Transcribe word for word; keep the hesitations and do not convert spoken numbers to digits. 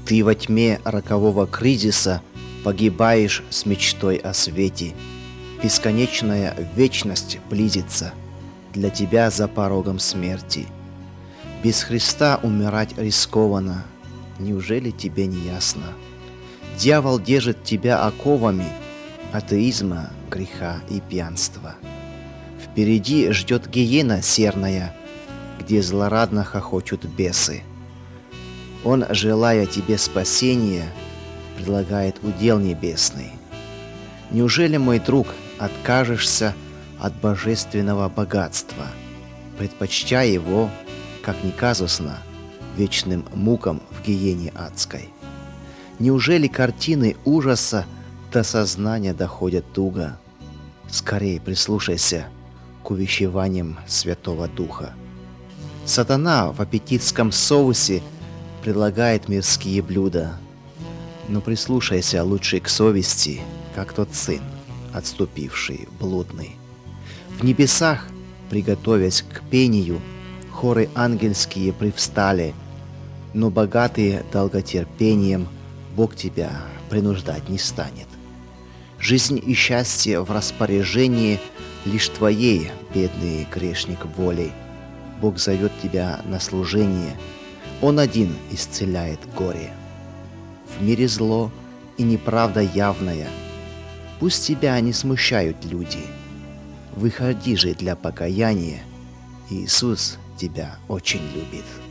Ты во тьме рокового кризиса погибаешь с мечтой о свете. Бесконечная вечность близится для тебя за порогом смерти. Без Христа умирать рискованно, неужели тебе не ясно? Дьявол держит тебя оковами атеизма, греха и пьянства. Впереди ждет гиена серная, где злорадно хохочут бесы. Он, желая тебе спасения, предлагает удел небесный. Неужели, мой друг, откажешься от божественного богатства, предпочтя его, как ни казусно, вечным мукам в гиене адской? Неужели картины ужаса до сознания доходят туго? Скорей прислушайся к увещеваниям Святого Духа. Сатана в аппетитском соусе предлагает мирские блюда, но прислушайся лучше к совести, как тот сын, отступивший блудный. В небесах, приготовясь к пению, хоры ангельские привстали, но богатые долготерпением Бог тебя принуждать не станет. Жизнь и счастье в распоряжении лишь твоей, бедный грешник, волей. Бог зовет тебя на служение, Он один исцеляет горе. В мире зло и неправда явная, пусть тебя не смущают люди. Выходи же для покаяния, Иисус тебя очень любит.